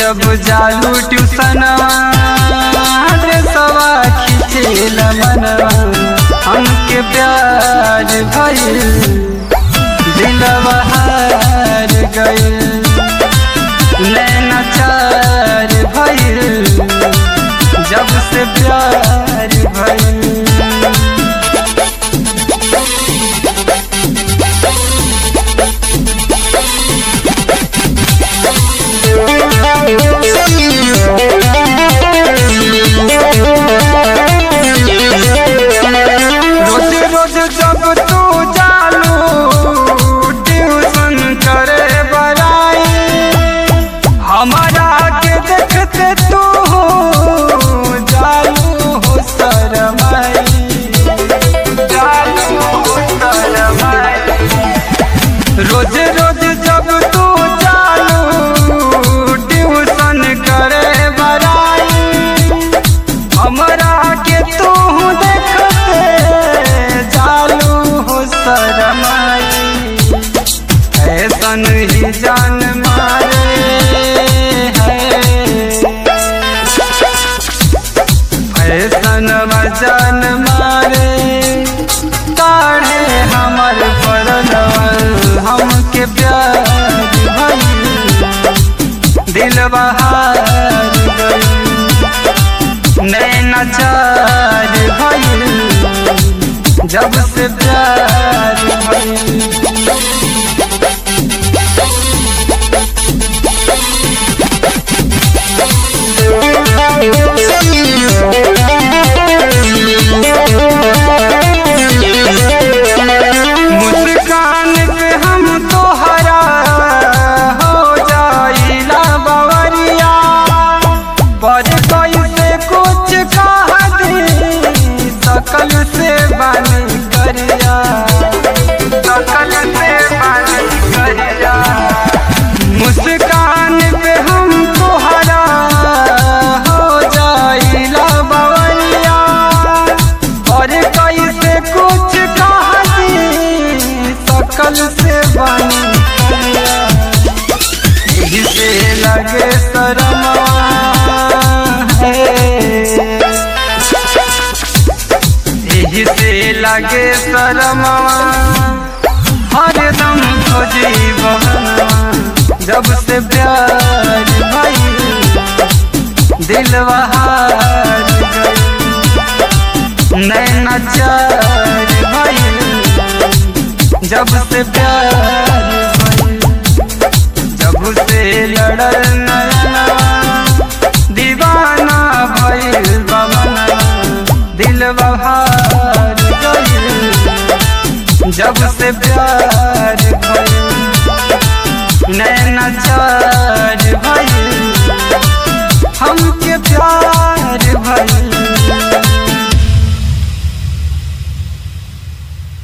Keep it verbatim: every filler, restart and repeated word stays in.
जब जालू ट्यूशनवा ड्रेसवा खिंचेल मनवा हमके प्यार भइल दिलवा हार गइल नैना चार भइल जब से प्यार भइल। रोज रोज जब तू जालू ट्यूशन करे बड़ाई हमारा के देखते तू जालू हो शरमाई जालू हो शरमाई। रोज रोज जब तू जालू ट्यूशन करे बड़ाई हमारा के तू देखते जालू हो शरमाई। ऐसन ही जान मारे ऐसन जान मारे काढ़े हमर परनवा हमके प्यार भइल दिलवा हार गइल नैना चार भइल जब से प्यार भइल। मुस्कान पे हम तोहरा हो जाइला बवरिया पर कैसे कुछ कह दी सकल से बानी करिया सकल से बानी करिया। मुस्कान पे हम तोहरा हो जाइला बवरिया और कैसे कुछ कह दी सकल से बानी करिया। जिसे लगे शरमवा यही से लगे शरमवा हरदम खोजी बहनवा जब से प्यार भइल दिलवा हार गइल नैना चार भइल जब से प्यार भइल। जब से लड़ल नयनवा दीवाना भइल बमनवा दिलवा हार गइल जब से प्यार भइल नैना चार भइल हमके प्यार